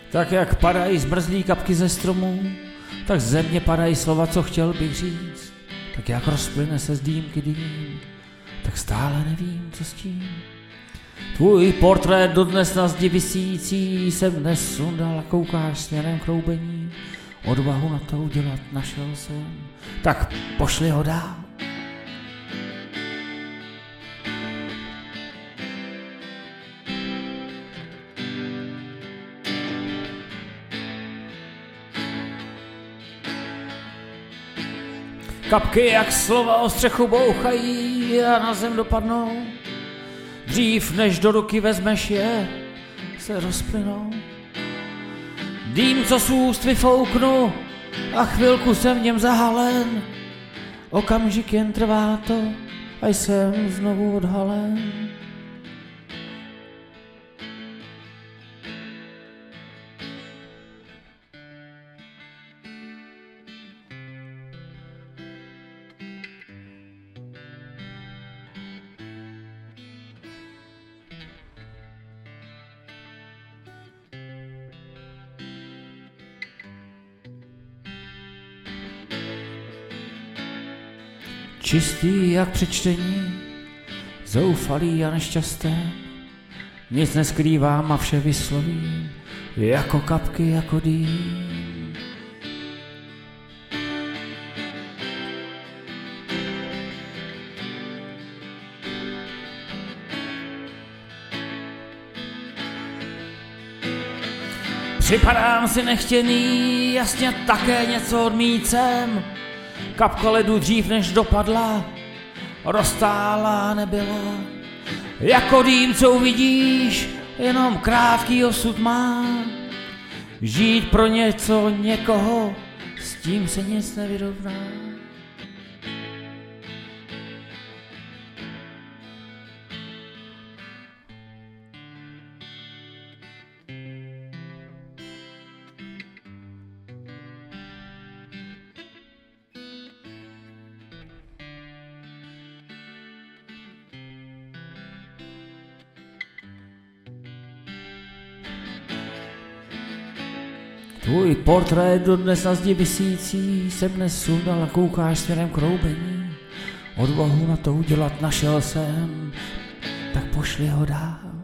Tak jak padají zmrzlý kapky ze stromů, tak ze mě padají slova, co chtěl bych říct. Tak jak rozplyne se z dýmky dým, tak stále nevím, co s tím. Tvůj portrét dodnes na zdi visící jsem dnes sundal a koukáš směrem k roubení. Odvahu na to udělat našel jsem, tak pošli ho dál. Kapky jak slova o střechu bouchají a na zem dopadnou. Dřív než do ruky vezmeš je, se rozplynou. Dým, co z úst vyfouknu a chvilku jsem v něm zahalen. Okamžik jen trvá to a jsem znovu odhalen. Čistý jak při čtení, zoufalý a nešťastný, nic neskrývám a vše vyslovím, jako kapky, jako dým. Připadám si nechtěný, jasně také něco odmícem. Kapka ledu dřív než dopadla, roztála nebyla. Jako dým, co uvidíš, jenom krátký osud má. Žít pro něco, někoho, s tím se nic nevyrovná. Tvůj portrét dodnes na zdi visící jsem dnes sundal a koukáš směrem k roubení. Odvahu na to udělat našel jsem, tak pošli ho dál.